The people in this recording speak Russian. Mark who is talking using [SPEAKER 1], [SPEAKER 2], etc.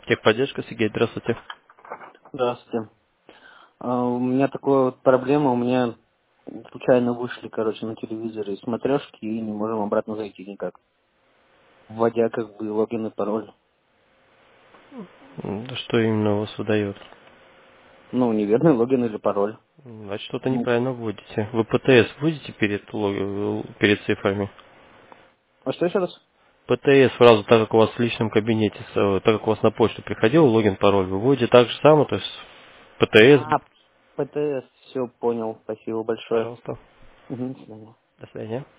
[SPEAKER 1] Техподдержка, Сергей, здравствуйте.
[SPEAKER 2] Здравствуйте. У меня такая вот проблема, у меня случайно вышли, на телевизоре смотрешки и не можем обратно зайти никак, вводя логин и пароль.
[SPEAKER 1] Да что именно у вас выдает?
[SPEAKER 2] Ну, неверный логин или пароль.
[SPEAKER 1] Значит, что-то
[SPEAKER 2] Ну,
[SPEAKER 1] неправильно вводите. Вы ПТС вводите перед цифрами?
[SPEAKER 2] а что еще раз?
[SPEAKER 1] ПТС сразу, так как у вас в личном кабинете, так как у вас на почту приходил логин, пароль, вы вводите так же самое, то есть ПТС,
[SPEAKER 2] А, ПТС, все понял, спасибо большое.
[SPEAKER 1] пожалуйста,
[SPEAKER 2] Мгм, до свидания.
[SPEAKER 1] до свидания.